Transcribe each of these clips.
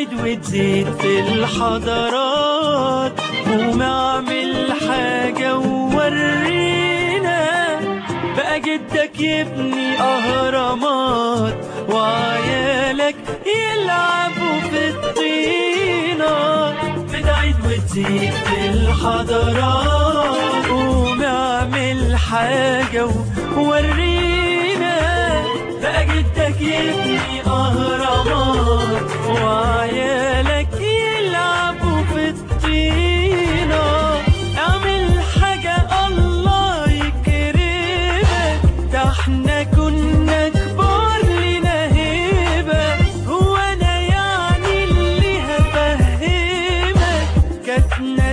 تعيد وتزيد في الحضارات، قوم اعمل حاجة وورينا. بقى جدك يبني أهرامات وعيالك يلعبوا في الطينة. بتعيد وتزيد في الحضارات، قوم اعمل حاجة وورينا. بقى جدك يبني أهرامات وعيالك يلعبوا في الطينة. اعمل حاجة الله يكرمك، ده احنا كنا كبار لنا هيبة. هو انا يعني اللي هفهمك، كاتنا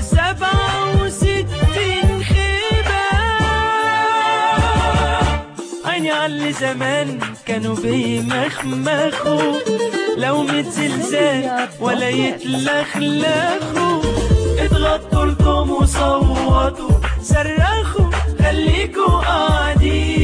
67 خيبة. عيني عاللي زمان كانوا بيمخمخوا، لو 100 زلزال ولا يتلخلخوا. اضغطوا لكم وصوتوا صرخوا، خليكوا قاعدين